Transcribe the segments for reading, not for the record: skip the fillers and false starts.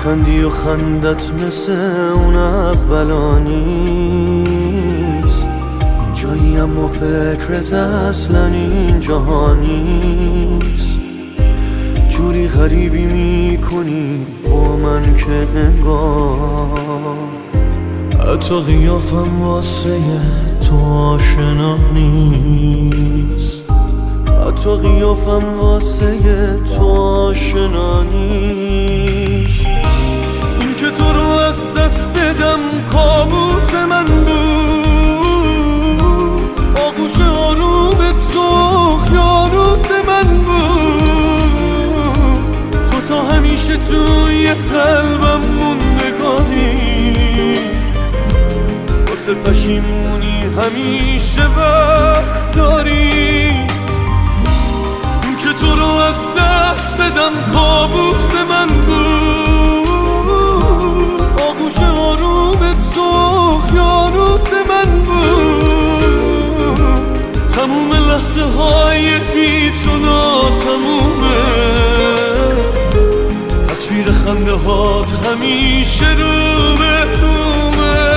میخندی و خندت مثل اون اولا نیست، اینجایی اما فکرت اصلا این جهانیست. جوری غریبی میکنی با من که انگار حتی قیافم واسه تو آشنا نیست، حتی قیافم واسه تو آشنا نیست. این که تو رو از دست بدم کابوس من بود، آغوش آرومت سخیانوس من بود. تو تا همیشه توی قلبم موندگاری، واسه پشیمونی همیشه وقت داری. که تو رو از دست بدم کابوس من بود، آغوش آرومت سخیانوس من بود. تموم لحظه های بی تو ناتمومه، تصویر خنده هات همیشه رو به رومه.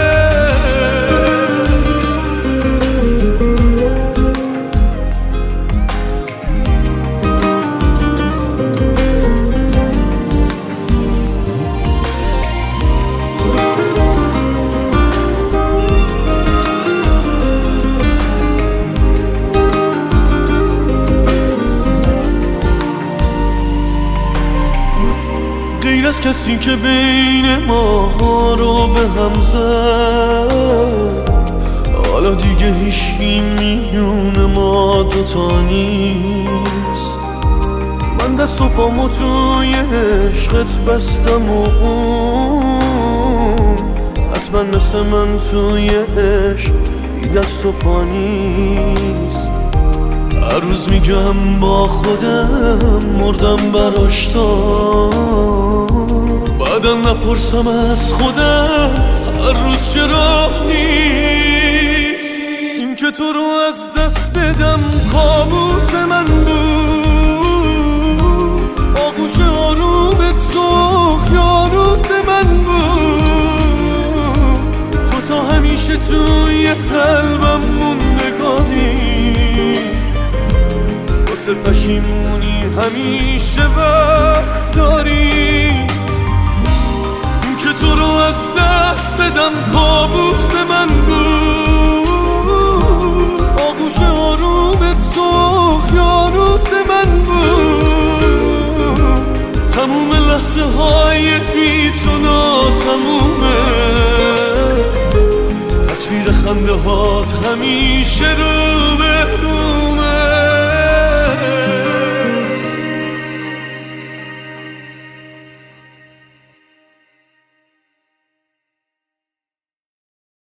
غیر از کسی که بین ما رو به هم زد، حالا دیگه هیچی میونه ما دوتا نیست. من دست و پامو توی عشقت بستم و اون حتما مثل من توی عشق بی دست و پا نیست. هر روز میگم با خودم مردم براش تا بعدا نپرسم از خودم هر روز چرا نیست. این که تو رو از دست بدم کابوس من بود، آغوش آرومت سخیانوس من بود. تو تا همیشه توی قلبم موندگاری، واسه پشیمونی همیشه وقت داری. که تو رو از دست بدم کابوس من بود، آغوش آرومت سخیانوس من بود. تموم لحظه های بی تو ناتمومه، تصویر خنده هات همیشه رو